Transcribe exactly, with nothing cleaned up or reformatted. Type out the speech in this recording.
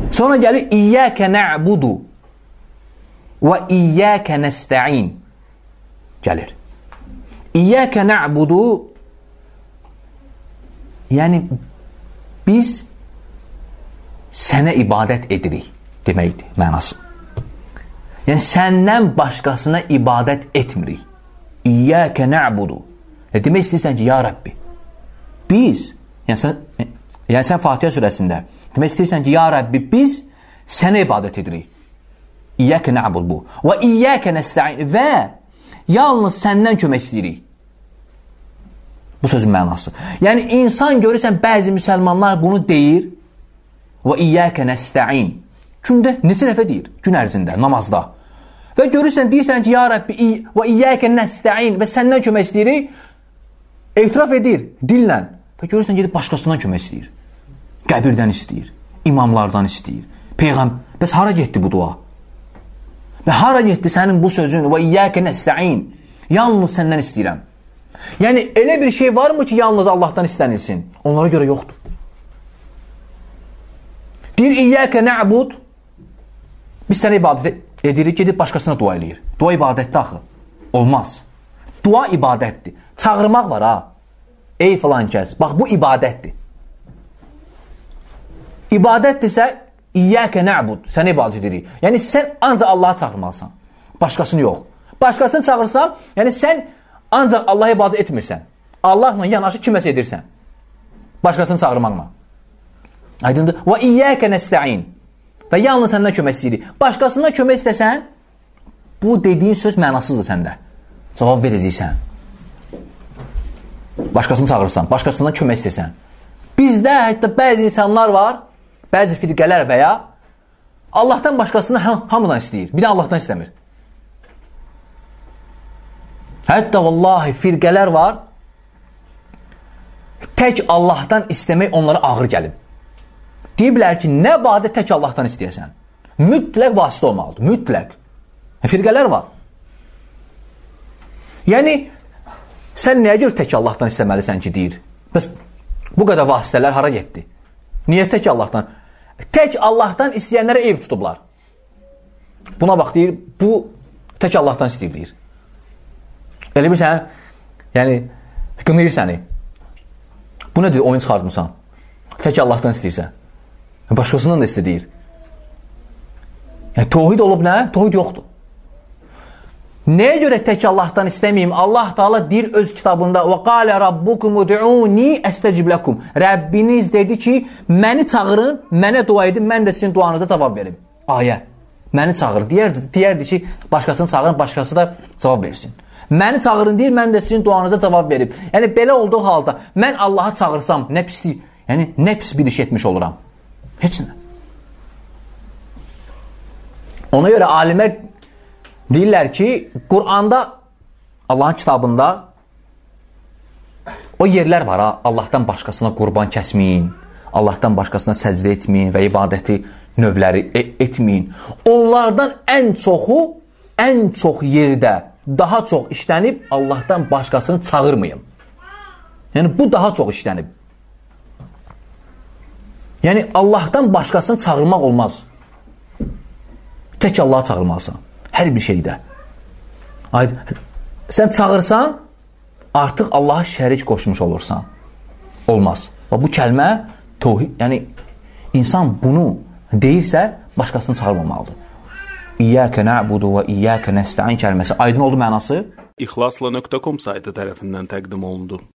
Sonra gəlir İyyəkə nə'budu və İyyəkə nəstə'in. Gəlir. İyyəkə nə'budu, yəni biz sənə ibadət edirik deməkdir mənası. Yəni səndən başqasına ibadət etmirik. İyyəkə nə'budu. E, demək istəyirsən ki, ya Rəbbi, biz, yəni sən, yəni sən Fatihə surəsində demək istəyirsən ki, ya Rəbbi, biz sənə ibadət edirik. İyyəkə nə'bud bu. Və İyyəkə nəstə'in. Və yalnız səndən kömək istəyirik. Bu sözün mənası. Yəni, insan görürsən, bəzi müsəlmanlar bunu deyir. Və İyyəkə nəstə'in. Gündə neçə dəfə deyir? Gün ərzində, namazda. Və görürsən, deyirsən ki, ya Rəbbi, və İyyəkə nəstə'in və səndən kömək istəyirik. Etiraf edir dillə. Və görürsən, gedib başqasından kömək istəyir. Qəbirdən istəyir. İmamlardan istəyir. Peyğəmbər. Bəs hara getdi bu dua? Və hara getdi sənin bu sözün? Və İyyəkə nəstə'in. Yalnız səndən istəyirəm. Yəni, elə bir şey var mı ki, yalnız Allahdan istənilsin? Onlara görə yoxdur. Deyir, İyyəkə nə'bud. Biz sənə ibadət edirik, gedib başqasına dua eləyir. Dua ibadətdir axı. Olmaz. Dua ibadətdir. Çağırmaq var ha. Ey filan kəs. Bax, bu ibadətdir. İbadətdirsə, İyyəkə nə'bud. Sənə ibadət edirik. Yəni, sən ancaq Allah'a çağırmalısan. Başqasını yox. Başqasını çağırsan, yəni sən ancaq Allah'a ibadət etmirsən. Allahla yanaşı kiməsə edirsən. Başqasını çağırmaqla. Aydındır. Və İyyəkə nəstə'in. Və yalnız səndən kömək istəyirik. Başqasından kömək istəsən, bu dediyin söz mənasızdır səndə. Cavab verəcəksən. Başqasını çağırırsan, başqasından kömək istəsən. Bizdə hətta bəzi insanlar var, bəzi firqələr və ya Allahdan başqasını ham hamıdan istəyir. Bir də Allahdan istəmir. Hətta vallahi firqələr var, tək Allahdan istəmək onlara ağır gəlib. Deyə bilər ki, nə badə tək Allahdan istəyəsən. Mütləq vasitə olmalıdır, mütləq. Firqələr var. Yəni, sən nəyə görə tək Allahdan istəməlisən ki, deyir. Bəs bu qədər vasitələr hara getdi? Niyə tək Allahdan? Tək Allahdan istəyənlərə eyb tutublar. Buna bax, deyir, bu tək Allahdan istəyir, deyir. Elə bir sənə, yəni, qınayır səni. Bu nədir, oyun çıxardımsan? Tək Allahdan istəyirsən. Başqasından da istə, deyir. Yəni, tohid olub nə? Tohid yoxdur. Nəyə görə tək Allahdan istəməyim? Allah Teala deyir öz kitabında və qalə rabbukum ud'uni estecib lakum. Rəbbiniz dedi ki, məni çağırın, mənə dua edin, mən də sizin duanıza cavab verim. Ayə. Məni çağır. Deyərdi, deyərdi ki, başqasını çağırın, başqası da cavab versin. Məni çağırın deyir, mən də sizin duanıza cavab verim. Yəni belə olduğu halda mən Allah'a çağırsam, nə pislik, yəni nə pis bir iş etmiş oluram. Heç nə. Ona görə alimlər deyirlər ki, Qur'anda, Allahın kitabında o yerlər var ha, Allahdan başqasına qurban kəsməyin, Allahdan başqasına səcdə etməyin və ibadəti növləri etməyin. Onlardan ən çoxu, ən çox yerdə daha çox işlənib, Allahdan başqasını çağırmayın. Yəni, bu daha çox işlənib. Yəni, Allahdan başqasını çağırmaq olmaz. Tək Allah'a çağırmalısan. Hər bir şeydə. Sən çağırsan, artıq Allah'a şərik qoşmuş olursan. Olmaz. Və bu kəlmə, tohid, yəni, insan bunu deyirsə, başqasını çağırmamalıdır. İyyəkə nə'budu və İyyəkə nəstə'in kəlməsi aydın oldu mənası? İxlasla nöqtə com saytı tərəfindən təqdim olundu.